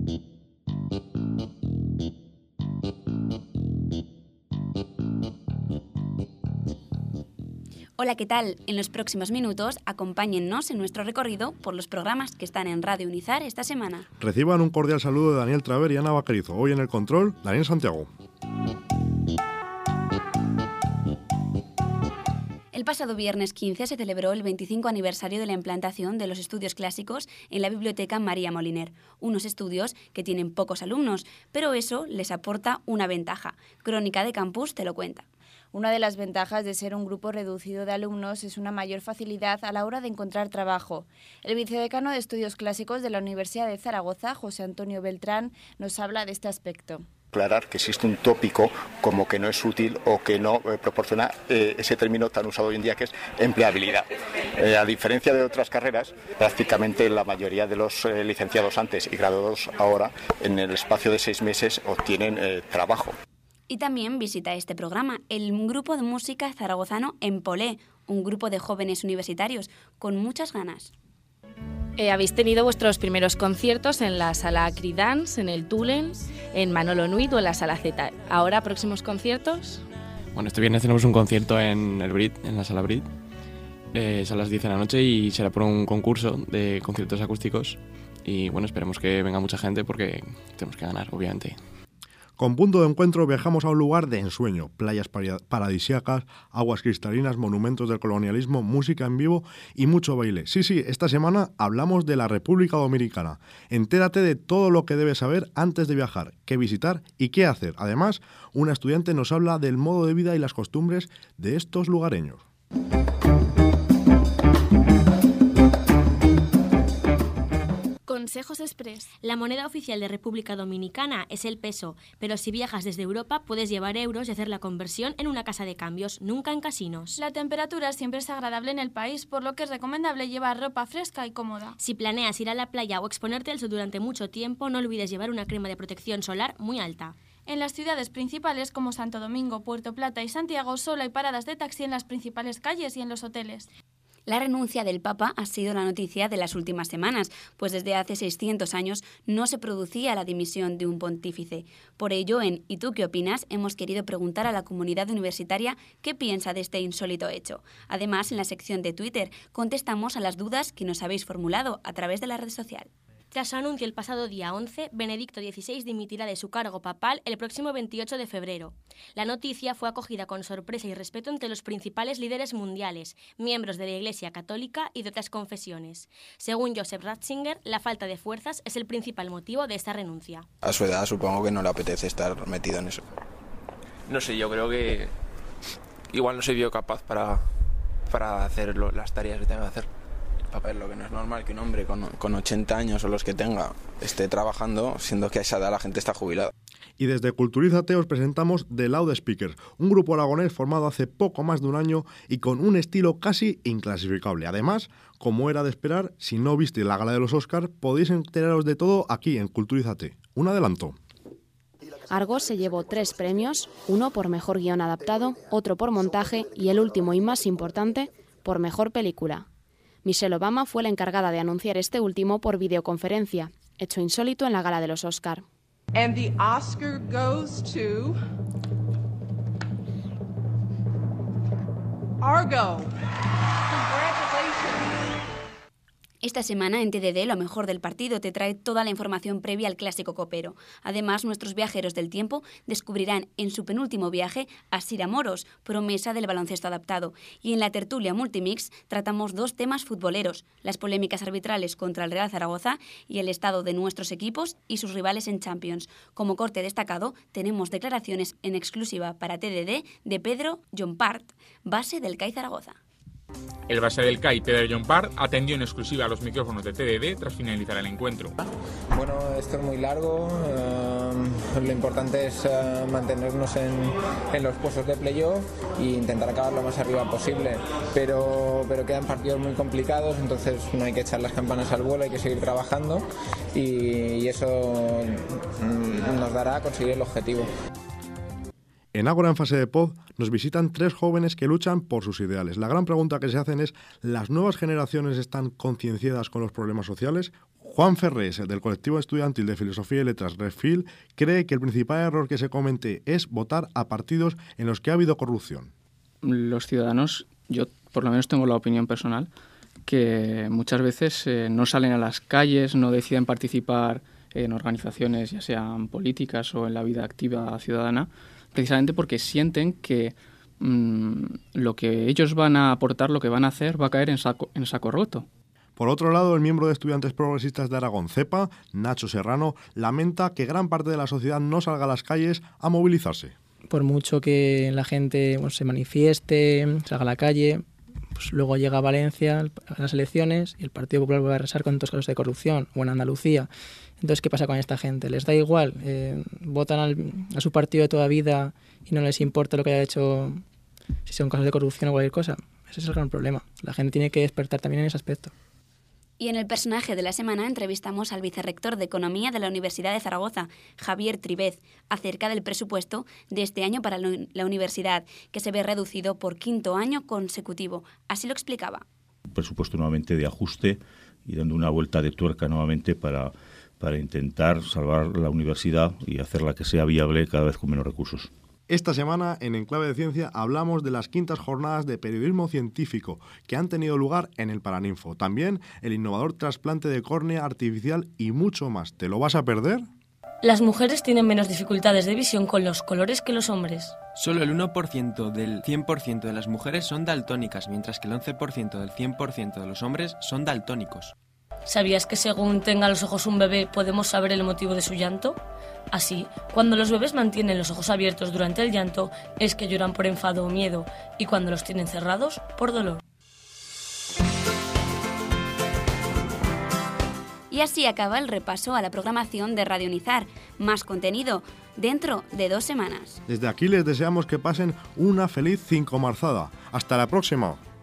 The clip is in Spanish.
Hola, ¿qué tal? En los próximos minutos, acompáñennos en nuestro recorrido por los programas que están en Radio Unizar esta semana. Reciban un cordial saludo de Daniel Traver y Ana Vaquerizo. Hoy en el control, Daniel Santiago. El pasado viernes 15 se celebró el 25 aniversario de la implantación de los estudios clásicos en la Biblioteca María Moliner, unos estudios que tienen pocos alumnos, pero eso les aporta una ventaja. Crónica de Campus te lo cuenta. Una de las ventajas de ser un grupo reducido de alumnos es una mayor facilidad a la hora de encontrar trabajo. El vicedecano de Estudios Clásicos de la Universidad de Zaragoza, José Antonio Beltrán, nos habla de este aspecto. Aclarar que existe un tópico como que no es útil o que no proporciona ese término tan usado hoy en día que es empleabilidad. A diferencia de otras carreras, prácticamente la mayoría de los licenciados antes y graduados ahora, en el espacio de 6 meses obtienen trabajo. Y también visita este programa el grupo de música zaragozano Empolé, un grupo de jóvenes universitarios con muchas ganas. Habéis tenido vuestros primeros conciertos en la Sala Cridance, en el Tulen, en Manolo Nuit o en la Sala Z. ¿Ahora próximos conciertos? Bueno, este viernes tenemos un concierto en el Brit, en la Sala Brit. Es a las 10 de la noche y será por un concurso de conciertos acústicos. Y bueno, esperemos que venga mucha gente porque tenemos que ganar, obviamente. Con punto de encuentro viajamos a un lugar de ensueño, playas paradisíacas, aguas cristalinas, monumentos del colonialismo, música en vivo y mucho baile. Sí, esta semana hablamos de la República Dominicana. Entérate de todo lo que debes saber antes de viajar, qué visitar y qué hacer. Además, una estudiante nos habla del modo de vida y las costumbres de estos lugareños. Consejos Express. La moneda oficial de República Dominicana es el peso, pero si viajas desde Europa puedes llevar euros y hacer la conversión en una casa de cambios, nunca en casinos. La temperatura siempre es agradable en el país, por lo que es recomendable llevar ropa fresca y cómoda. Si planeas ir a la playa o exponerte al sol durante mucho tiempo, no olvides llevar una crema de protección solar muy alta. En las ciudades principales como Santo Domingo, Puerto Plata y Santiago solo hay paradas de taxi en las principales calles y en los hoteles. La renuncia del Papa ha sido la noticia de las últimas semanas, pues desde hace 600 años no se producía la dimisión de un pontífice. Por ello, en ¿Y tú qué opinas?, hemos querido preguntar a la comunidad universitaria qué piensa de este insólito hecho. Además, en la sección de Twitter contestamos a las dudas que nos habéis formulado a través de la red social. Tras su anuncio el pasado día 11, Benedicto XVI dimitirá de su cargo papal el próximo 28 de febrero. La noticia fue acogida con sorpresa y respeto entre los principales líderes mundiales, miembros de la Iglesia Católica y de otras confesiones. Según Joseph Ratzinger, la falta de fuerzas es el principal motivo de esta renuncia. A su edad supongo que no le apetece estar metido en eso. No sé, yo creo que igual no se vio capaz para hacer las tareas que tenga que hacer. Papel, lo que no es normal que un hombre con 80 años o los que tenga esté trabajando, siendo que a esa edad la gente está jubilada. Y desde Culturízate os presentamos The Loudspeakers, un grupo aragonés formado hace poco más de un año y con un estilo casi inclasificable. Además, como era de esperar, si no viste la gala de los Oscars, podéis enteraros de todo aquí en Culturízate. Un adelanto. Argos se llevó 3 premios, uno por mejor guión adaptado, otro por montaje y el último y más importante, por mejor película. Michelle Obama fue la encargada de anunciar este último por videoconferencia, hecho insólito en la gala de los Oscar. And the Oscar goes to Argo. Esta semana en TDD Lo mejor del partido te trae toda la información previa al clásico copero. Además, nuestros viajeros del tiempo descubrirán en su penúltimo viaje a Sira Moros, promesa del baloncesto adaptado. Y en la tertulia Multimix tratamos 2 temas futboleros, las polémicas arbitrales contra el Real Zaragoza y el estado de nuestros equipos y sus rivales en Champions. Como corte destacado, tenemos declaraciones en exclusiva para TDD de Pedro Llompart, base del CAI Zaragoza. El base del CAI, Pedro Llompart, atendió en exclusiva a los micrófonos de TDD tras finalizar el encuentro. Bueno, esto es muy largo, lo importante es mantenernos en los puestos de playoff e intentar acabar lo más arriba posible, pero quedan partidos muy complicados, entonces no hay que echar las campanas al vuelo, hay que seguir trabajando y eso nos dará a conseguir el objetivo. En Ágora en Fase de Pod nos visitan 3 jóvenes que luchan por sus ideales. La gran pregunta que se hacen es, ¿las nuevas generaciones están concienciadas con los problemas sociales? Juan Ferrés, del colectivo estudiantil de Filosofía y Letras Refil, cree que el principal error que se comete es votar a partidos en los que ha habido corrupción. Los ciudadanos, yo por lo menos tengo la opinión personal, que muchas veces no salen a las calles, no deciden participar en organizaciones, ya sean políticas o en la vida activa ciudadana, precisamente porque sienten que lo que ellos van a aportar, lo que van a hacer, va a caer en saco roto. Por otro lado, el miembro de Estudiantes Progresistas de Aragón, CEPA, Nacho Serrano, lamenta que gran parte de la sociedad no salga a las calles a movilizarse. Por mucho que la gente se manifieste, salga a la calle, pues luego llega a Valencia a las elecciones y el Partido Popular vuelve a arrasar con estos casos de corrupción, o en Andalucía. Entonces, ¿qué pasa con esta gente? ¿Les da igual? ¿Votan a su partido de toda vida y no les importa lo que haya hecho, si son casos de corrupción o cualquier cosa? Ese es el gran problema. La gente tiene que despertar también en ese aspecto. Y en el personaje de la semana entrevistamos al vicerrector de Economía de la Universidad de Zaragoza, Javier Tribez, acerca del presupuesto de este año para la universidad, que se ve reducido por 5º año consecutivo. Así lo explicaba. Un presupuesto nuevamente de ajuste y dando una vuelta de tuerca nuevamente para intentar salvar la universidad y hacerla que sea viable cada vez con menos recursos. Esta semana, en Enclave de Ciencia, hablamos de las 5º jornadas de periodismo científico que han tenido lugar en el Paraninfo. También el innovador trasplante de córnea artificial y mucho más. ¿Te lo vas a perder? Las mujeres tienen menos dificultades de visión con los colores que los hombres. Solo el 1% del 100% de las mujeres son daltónicas, mientras que el 11% del 100% de los hombres son daltónicos. ¿Sabías que según tenga los ojos un bebé podemos saber el motivo de su llanto? Así, cuando los bebés mantienen los ojos abiertos durante el llanto, es que lloran por enfado o miedo, y cuando los tienen cerrados, por dolor. Y así acaba el repaso a la programación de Radio Nizar. Más contenido dentro de 2 semanas. Desde aquí les deseamos que pasen una feliz cincomarzada. ¡Hasta la próxima!